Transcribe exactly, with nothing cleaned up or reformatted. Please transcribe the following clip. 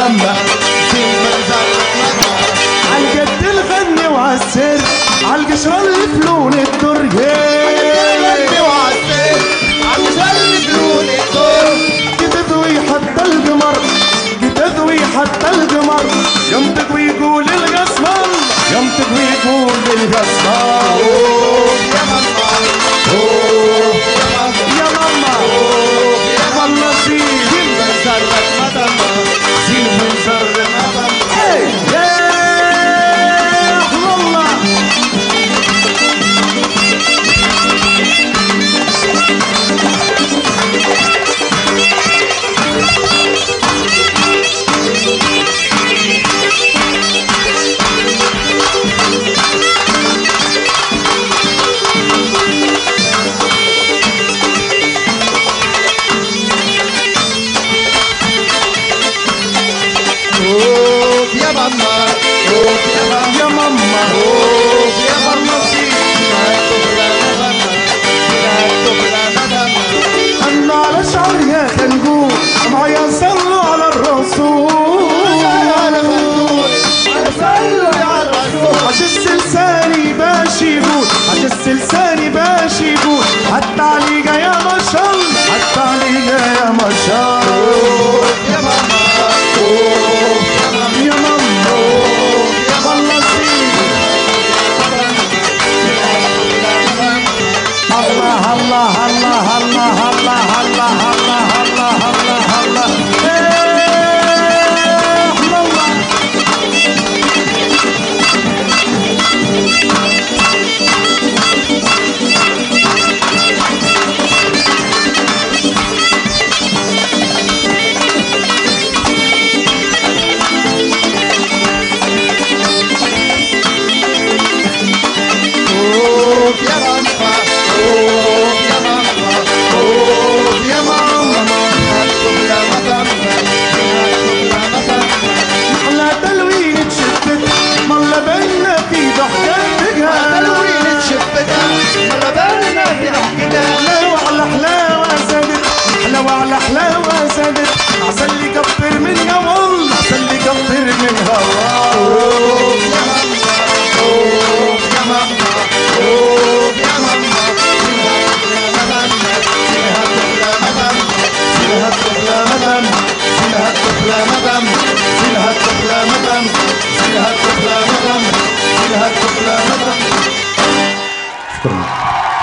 مدام عالجد الغني وعالسر عالقشرة اللي فلون الدرية تدوي حتى القمر تدوي حتى القمر ينطق ويقول القصمر ينطق ويقول القصمر يا ماما يا ماما والله زين من زرك مدام زين من زرك مدام يا والله يا ماما أنا على شعرها خنقول معايا صلوا على الرسول عجز لساني باش يقول عجز لساني باش يقول حتى عليقة يا ما شاء الله حتى عليقة يا ما شاء الله يا ماما يا ماما والله زين الله الله الله الله الله الله الله الله الله الله عسل لي كفر منها والله عسل لي كفر منها والله يا ماما يا ماما يا ماما سيلها الطفلة مدام سيلها الطفلة مدام سيلها الطفلة مدام سيلها الطفلة مدام سيلها الطفلة مدام سيلها الطفلة مدام. شكرا.